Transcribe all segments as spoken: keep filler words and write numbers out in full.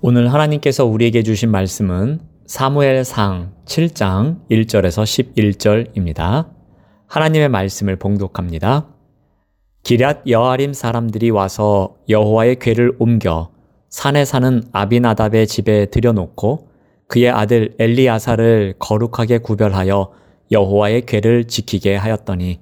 오늘 하나님께서 우리에게 주신 말씀은 사무엘상 칠 장 일 절에서 십일 절입니다. 하나님의 말씀을 봉독합니다. 기럇 여아림 사람들이 와서 여호와의 궤를 옮겨 산에 사는 아비나답의 집에 들여놓고 그의 아들 엘리야사를 거룩하게 구별하여 여호와의 궤를 지키게 하였더니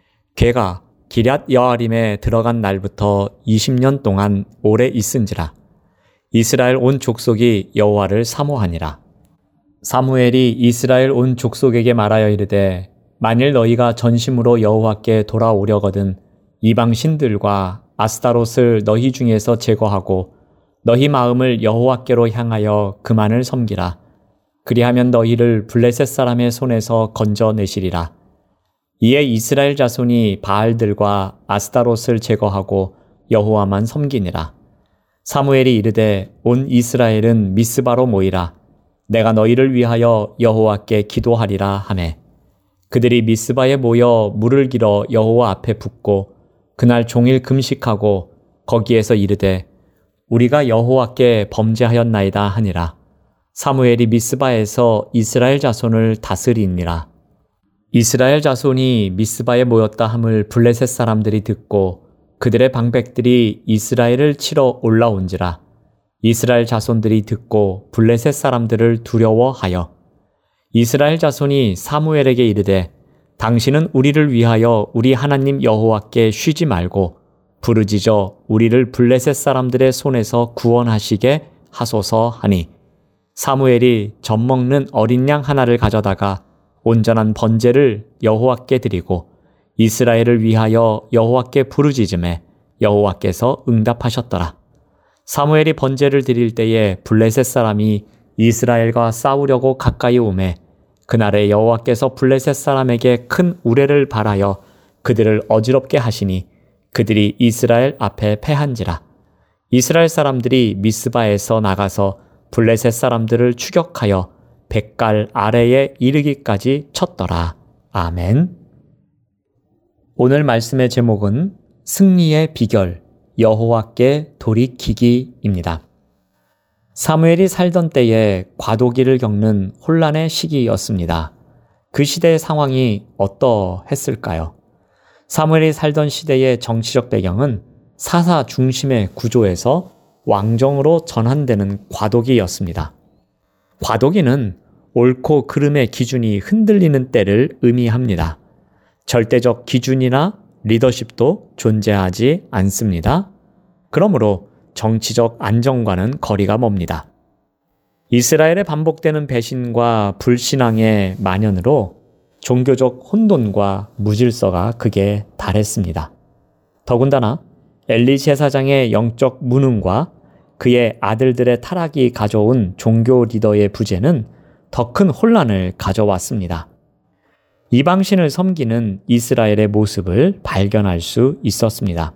궤가 기럇 여아림에 들어간 날부터 이십 년 동안 오래 있은지라. 이스라엘 온 족속이 여호와를 사모하니라. 사무엘이 이스라엘 온 족속에게 말하여 이르되 만일 너희가 전심으로 여호와께 돌아오려거든 이방 신들과 아스타롯을 너희 중에서 제거하고 너희 마음을 여호와께로 향하여 그만을 섬기라. 그리하면 너희를 블레셋 사람의 손에서 건져내시리라. 이에 이스라엘 자손이 바알들과 아스타롯을 제거하고 여호와만 섬기니라. 사무엘이 이르되 온 이스라엘은 미스바로 모이라. 내가 너희를 위하여 여호와께 기도하리라 하매 그들이 미스바에 모여 물을 길어 여호와 앞에 붓고 그날 종일 금식하고 거기에서 이르되 우리가 여호와께 범죄하였나이다 하니라. 사무엘이 미스바에서 이스라엘 자손을 다스리니라. 이스라엘 자손이 미스바에 모였다 함을 블레셋 사람들이 듣고 그들의 방백들이 이스라엘을 치러 올라온지라. 이스라엘 자손들이 듣고 블레셋 사람들을 두려워하여 이스라엘 자손이 사무엘에게 이르되 당신은 우리를 위하여 우리 하나님 여호와께 쉬지 말고 부르짖어 우리를 블레셋 사람들의 손에서 구원하시게 하소서 하니 사무엘이 젖먹는 어린 양 하나를 가져다가 온전한 번제를 여호와께 드리고 이스라엘을 위하여 여호와께 부르짖음에 여호와께서 응답하셨더라. 사무엘이 번제를 드릴 때에 블레셋 사람이 이스라엘과 싸우려고 가까이 오매 그날에 여호와께서 블레셋 사람에게 큰 우레를 발하여 그들을 어지럽게 하시니 그들이 이스라엘 앞에 패한지라. 이스라엘 사람들이 미스바에서 나가서 블레셋 사람들을 추격하여 백갈 아래에 이르기까지 쳤더라. 아멘. 오늘 말씀의 제목은 승리의 비결, 여호와께 돌이키기입니다. 사무엘이 살던 때에 과도기를 겪는 혼란의 시기였습니다. 그 시대의 상황이 어떠했을까요? 사무엘이 살던 시대의 정치적 배경은 사사 중심의 구조에서 왕정으로 전환되는 과도기였습니다. 과도기는 옳고 그름의 기준이 흔들리는 때를 의미합니다. 절대적 기준이나 리더십도 존재하지 않습니다. 그러므로 정치적 안정과는 거리가 멉니다. 이스라엘의 반복되는 배신과 불신앙의 만연으로 종교적 혼돈과 무질서가 극에 달했습니다. 더군다나 엘리 제사장의 영적 무능과 그의 아들들의 타락이 가져온 종교 리더의 부재는 더 큰 혼란을 가져왔습니다. 이방신을 섬기는 이스라엘의 모습을 발견할 수 있었습니다.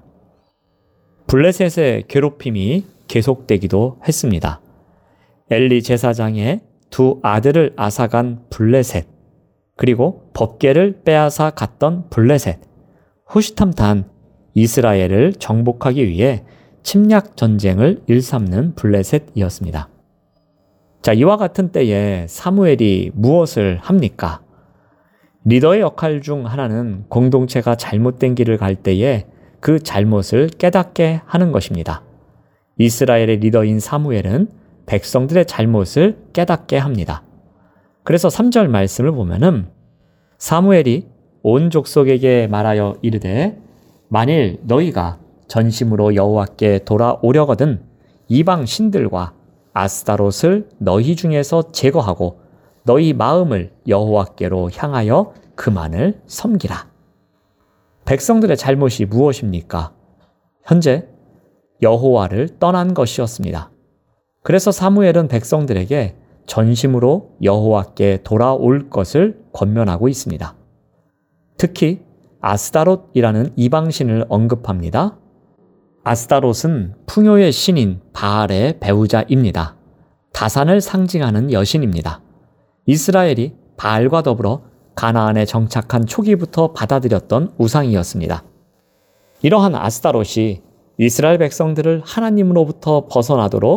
블레셋의 괴롭힘이 계속되기도 했습니다. 엘리 제사장의 두 아들을 앗아간 블레셋, 그리고 법궤를 빼앗아 갔던 블레셋, 호시탐탄 이스라엘을 정복하기 위해 침략 전쟁을 일삼는 블레셋이었습니다. 자, 이와 같은 때에 사무엘이 무엇을 합니까? 리더의 역할 중 하나는 공동체가 잘못된 길을 갈 때에 그 잘못을 깨닫게 하는 것입니다. 이스라엘의 리더인 사무엘은 백성들의 잘못을 깨닫게 합니다. 그래서 삼 절 말씀을 보면은 사무엘이 온 족속에게 말하여 이르되 만일 너희가 전심으로 여호와께 돌아오려거든 이방 신들과 아스타롯을 너희 중에서 제거하고 너희 마음을 여호와께로 향하여 그만을 섬기라. 백성들의 잘못이 무엇입니까? 현재 여호와를 떠난 것이었습니다. 그래서 사무엘은 백성들에게 전심으로 여호와께 돌아올 것을 권면하고 있습니다. 특히 아스타롯이라는 이방신을 언급합니다. 아스타롯은 풍요의 신인 바알의 배우자입니다. 다산을 상징하는 여신입니다. 이스라엘이 바알과 더불어 가나안에 정착한 초기부터 받아들였던 우상이었습니다. 이러한 아스타롯이 이스라엘 백성들을 하나님으로부터 벗어나도록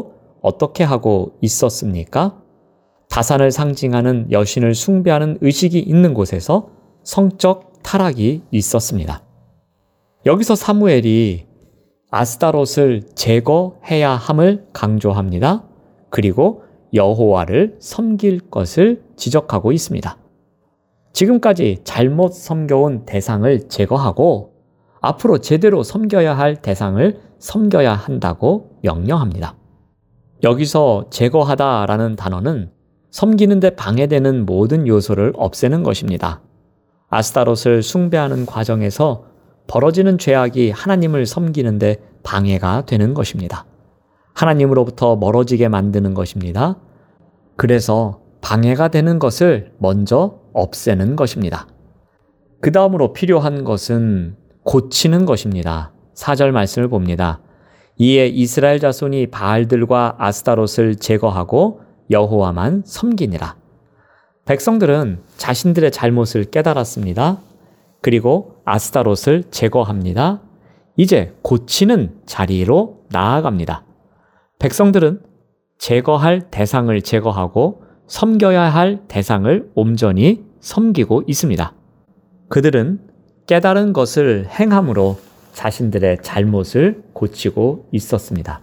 어떻게 하고 있었습니까? 다산을 상징하는 여신을 숭배하는 의식이 있는 곳에서 성적 타락이 있었습니다. 여기서 사무엘이 아스타롯을 제거해야 함을 강조합니다. 그리고 여호와를 섬길 것을 지적하고 있습니다. 지금까지 잘못 섬겨온 대상을 제거하고 앞으로 제대로 섬겨야 할 대상을 섬겨야 한다고 명령합니다. 여기서 제거하다라는 단어는 섬기는 데 방해되는 모든 요소를 없애는 것입니다. 아스타롯을 숭배하는 과정에서 벌어지는 죄악이 하나님을 섬기는 데 방해가 되는 것입니다. 하나님으로부터 멀어지게 만드는 것입니다. 그래서 방해가 되는 것을 먼저 없애는 것입니다. 그 다음으로 필요한 것은 고치는 것입니다. 사 절 말씀을 봅니다. 이에 이스라엘 자손이 바알들과 아스타롯을 제거하고 여호와만 섬기니라. 백성들은 자신들의 잘못을 깨달았습니다. 그리고 아스타롯을 제거합니다. 이제 고치는 자리로 나아갑니다. 백성들은 제거할 대상을 제거하고 섬겨야 할 대상을 온전히 섬기고 있습니다. 그들은 깨달은 것을 행함으로 자신들의 잘못을 고치고 있었습니다.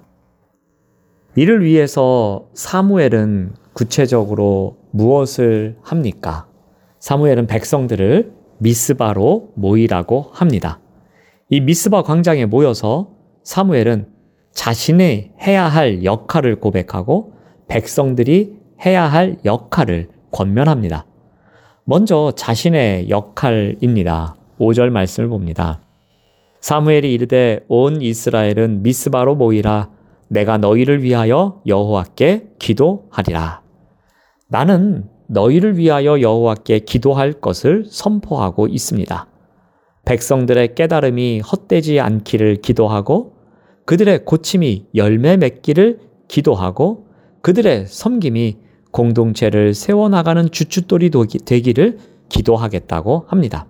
이를 위해서 사무엘은 구체적으로 무엇을 합니까? 사무엘은 백성들을 미스바로 모이라고 합니다. 이 미스바 광장에 모여서 사무엘은 자신의 해야 할 역할을 고백하고 백성들이 해야 할 역할을 권면합니다. 먼저 자신의 역할입니다. 오 절 말씀을 봅니다. 사무엘이 이르되 온 이스라엘은 미스바로 모이라. 내가 너희를 위하여 여호와께 기도하리라. 나는 너희를 위하여 여호와께 기도할 것을 선포하고 있습니다. 백성들의 깨달음이 헛되지 않기를 기도하고 그들의 고침이 열매 맺기를 기도하고 그들의 섬김이 공동체를 세워나가는 주춧돌이 되기를 기도하겠다고 합니다.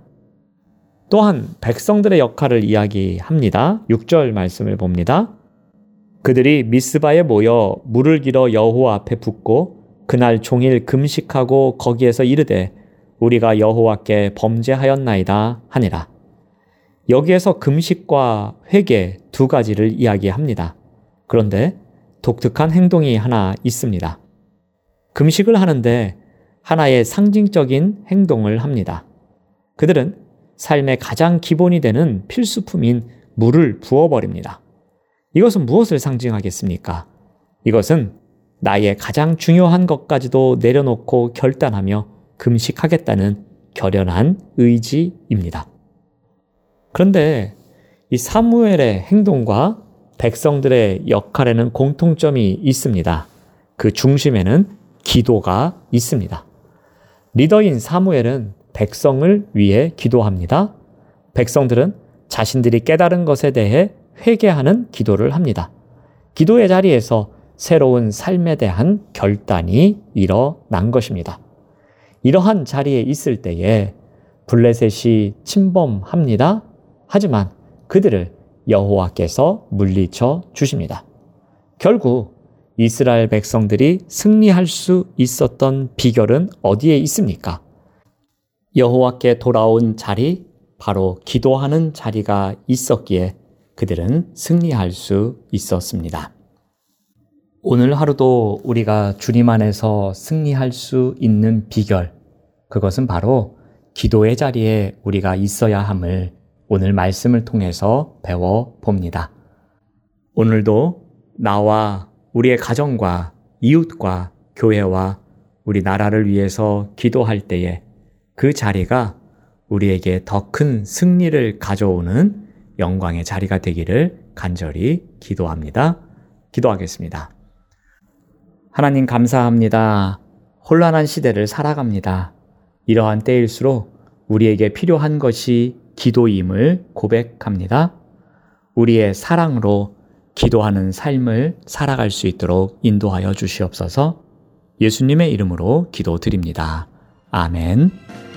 또한 백성들의 역할을 이야기합니다. 육 절 말씀을 봅니다. 그들이 미스바에 모여 물을 길어 여호와 앞에 붓고 그날 종일 금식하고 거기에서 이르되 우리가 여호와께 범죄하였나이다 하니라. 여기에서 금식과 회개 두 가지를 이야기합니다. 그런데 독특한 행동이 하나 있습니다. 금식을 하는데 하나의 상징적인 행동을 합니다. 그들은 삶의 가장 기본이 되는 필수품인 물을 부어버립니다. 이것은 무엇을 상징하겠습니까? 이것은 나의 가장 중요한 것까지도 내려놓고 결단하며 금식하겠다는 결연한 의지입니다. 그런데 이 사무엘의 행동과 백성들의 역할에는 공통점이 있습니다. 그 중심에는 기도가 있습니다. 리더인 사무엘은 백성을 위해 기도합니다. 백성들은 자신들이 깨달은 것에 대해 회개하는 기도를 합니다. 기도의 자리에서 새로운 삶에 대한 결단이 일어난 것입니다. 이러한 자리에 있을 때에 블레셋이 침범합니다. 하지만 그들을 여호와께서 물리쳐 주십니다. 결국 이스라엘 백성들이 승리할 수 있었던 비결은 어디에 있습니까? 여호와께 돌아온 자리, 바로 기도하는 자리가 있었기에 그들은 승리할 수 있었습니다. 오늘 하루도 우리가 주님 안에서 승리할 수 있는 비결, 그것은 바로 기도의 자리에 우리가 있어야 함을 오늘 말씀을 통해서 배워봅니다. 오늘도 나와 우리의 가정과 이웃과 교회와 우리 나라를 위해서 기도할 때에 그 자리가 우리에게 더 큰 승리를 가져오는 영광의 자리가 되기를 간절히 기도합니다. 기도하겠습니다. 하나님 감사합니다. 혼란한 시대를 살아갑니다. 이러한 때일수록 우리에게 필요한 것이 기도임을 고백합니다. 우리의 사랑으로 기도하는 삶을 살아갈 수 있도록 인도하여 주시옵소서. 예수님의 이름으로 기도드립니다. 아멘.